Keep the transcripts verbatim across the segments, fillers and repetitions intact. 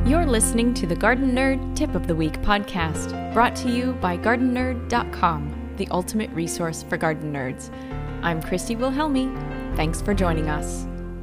You're listening to the Garden Nerd Tip of the Week podcast, brought to you by garden nerd dot com, the ultimate resource for garden nerds. I'm Christy Wilhelmi. Thanks for joining us.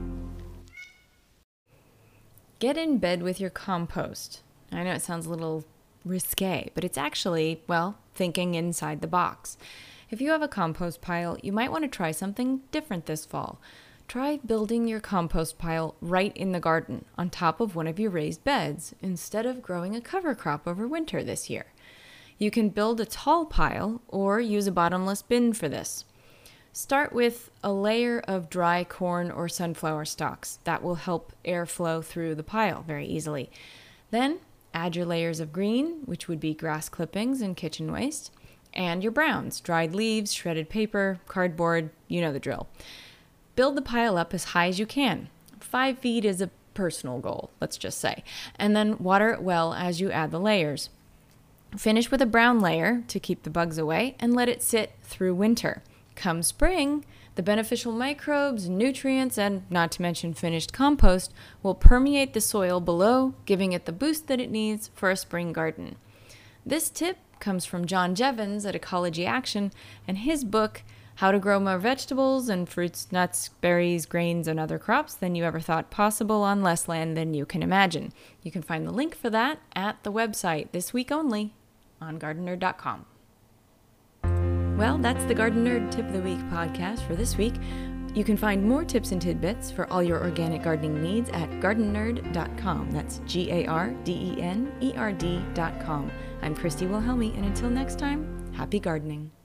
Get in bed with your compost. I know it sounds a little risque, but it's actually, well, thinking inside the box. If you have a compost pile, you might want to try something different this fall. Try building your compost pile right in the garden, on top of one of your raised beds, instead of growing a cover crop over winter this year. You can build a tall pile or use a bottomless bin for this. Start with a layer of dry corn or sunflower stalks. That will help air flow through the pile very easily. Then add your layers of green, which would be grass clippings and kitchen waste, and your browns, dried leaves, shredded paper, cardboard, you know the drill. Build the pile up as high as you can. Five feet is a personal goal, let's just say. And then water it well as you add the layers. Finish with a brown layer to keep the bugs away and let it sit through winter. Come spring, the beneficial microbes, nutrients, and not to mention finished compost will permeate the soil below, giving it the boost that it needs for a spring garden. This tip comes from John Jevons at Ecology Action and his book, How to Grow More Vegetables and Fruits, Nuts, Berries, Grains, and Other Crops Than You Ever Thought Possible on Less Land Than You Can Imagine. You can find the link for that at the website this week only on garden nerd dot com. Well, that's the Garden Nerd Tip of the Week podcast for this week. You can find more tips and tidbits for all your organic gardening needs at garden nerd dot com. That's G A R D E N E R D dot com. I'm Christy Wilhelmi, and until next time, happy gardening.